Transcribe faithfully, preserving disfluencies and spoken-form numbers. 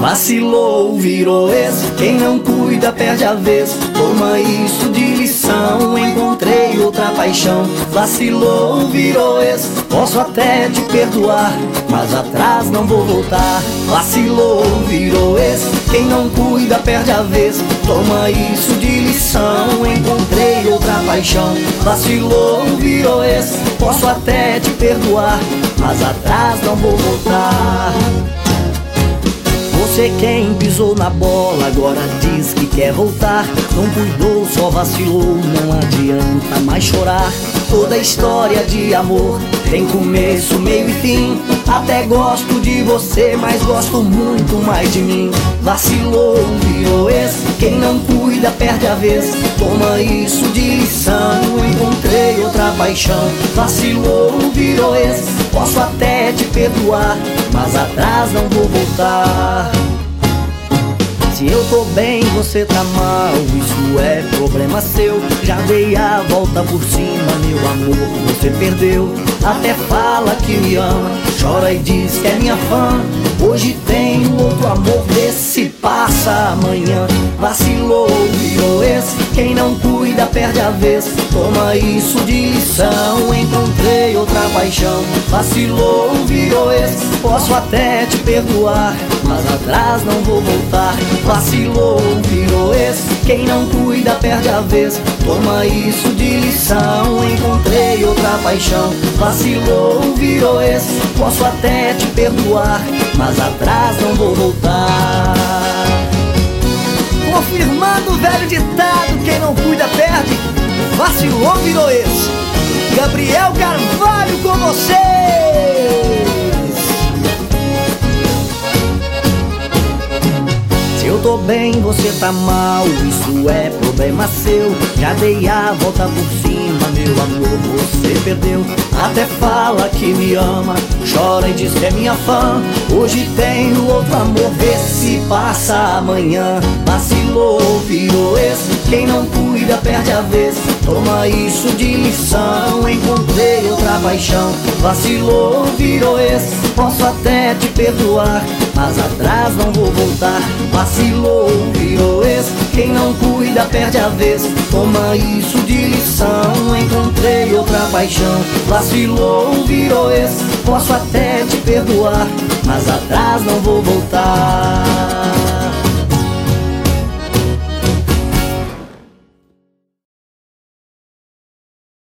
Vacilou, virou ex, quem não cuida perde a vez. Toma isso de lição, encontrei outra paixão. Vacilou, virou ex, posso até te perdoar, mas atrás não vou voltar. Vacilou, virou ex, quem não cuida perde a vez. Toma isso de lição, encontrei outra paixão. Vacilou, virou ex, posso até te perdoar, mas atrás não vou voltar. Você quem pisou na bola agora diz que quer voltar. Não cuidou, só vacilou, não adianta mais chorar. Toda história de amor tem começo, meio e fim. Até gosto de você, mas gosto muito mais de mim. Vacilou, virou ex, quem não cuida perde a vez. Toma isso de lição, encontrei outra paixão. Vacilou, virou ex, posso até te perdoar, mas atrás não vou voltar. Se eu tô bem, você tá mal, isso é problema seu. Já dei a volta por cima, meu amor, você perdeu. Até fala que me ama, chora e diz que é minha fã. Hoje tem outro amor, vê se passa amanhã. Vacilou, virou ex, quem não cuida perde a vez. Toma isso de lição, encontrei outra paixão. Vacilou, virou ex, posso até te perdoar, mas atrás não vou voltar. Vacilou, virou ex, quem não cuida perde a vez. Toma isso de lição, encontrei outra paixão. Vacilou, virou ex, posso até te perdoar, mas atrás não vou voltar. Confirmando o velho ditado, quem não cuida perde. Vacilou, virou ex. Gabriel Carvalho com vocês. Se eu tô bem, você tá mal, isso é problema seu. Já dei a volta por cima, meu amor, você perdeu. Até fala que me ama, chora e diz que é minha fã. Hoje tenho outro amor, vê se passa amanhã. Vacilou, virou ex, quem não cuida perde a vez. Toma isso de lição, encontrei outra paixão. Vacilou, virou ex, posso até te perdoar, mas atrás não vou voltar. Vacilou, virou ex, quem não cuida perde a vez. Toma isso de lição, encontrei outra paixão. Vacilou, virou ex, posso até te perdoar, mas atrás não vou voltar.